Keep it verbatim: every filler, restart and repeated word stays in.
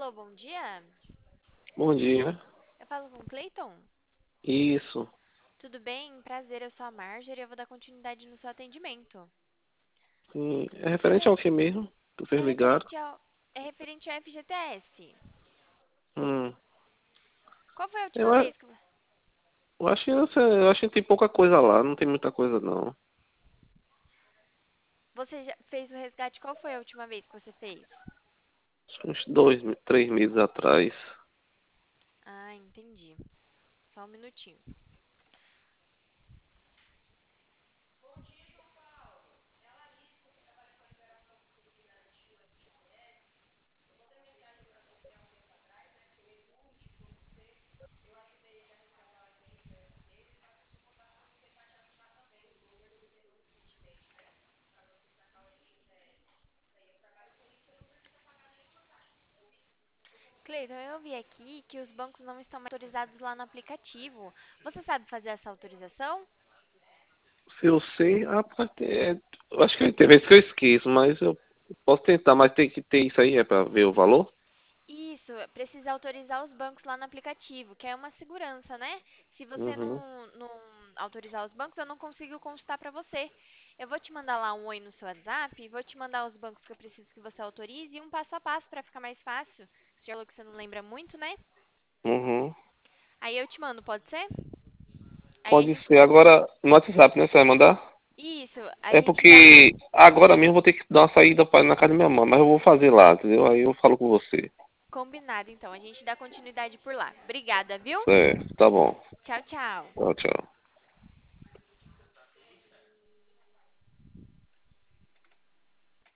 Alô, bom dia. Bom dia. Eu falo com o Cleiton? Isso. Tudo bem? Prazer, eu sou a Marjorie e eu vou dar continuidade no seu atendimento. E é É, referente re- ao que mesmo? Que é vocês ligaram? referente ao, é referente ao F G T S. Hum. Qual foi a Eu, última a- vez que vo- eu acho que essa- eu acho que tem pouca coisa lá, não tem muita coisa não. você já fez o resgate? Qual foi a última vez que você fez? Acho que uns dois, me- três meses atrás. Ah, entendi. Só um minutinho. Cleiton, eu vi aqui que os bancos não estão mais autorizados lá no aplicativo. Você sabe fazer essa autorização? Se eu sei, ah, pode ter- é, eu acho que tem vezes que eu esqueço, mas eu posso tentar, mas tem que ter isso aí, é pra ver o valor? Isso, precisa autorizar os bancos lá no aplicativo, que é uma segurança, né? Se você Uhum, não, não autorizar os bancos, eu não consigo consultar para você. Eu vou te mandar lá um oi no seu WhatsApp, vou te mandar os bancos que eu preciso que você autorize e um passo a passo para ficar mais fácil. Você já falou que você não lembra muito, né? uhum. Aí eu te mando, pode ser? Aí a Pode gente. ser. Agora, no WhatsApp, né, você vai mandar? Isso, a É gente dá. porque agora mesmo eu vou ter que dar uma saída pra ir na casa da minha mãe, mas eu vou fazer lá, entendeu? Aí eu falo com você. Combinado, então. A gente dá continuidade por lá. Obrigada, viu? É, tá bom. Tchau, tchau. Tchau, tchau.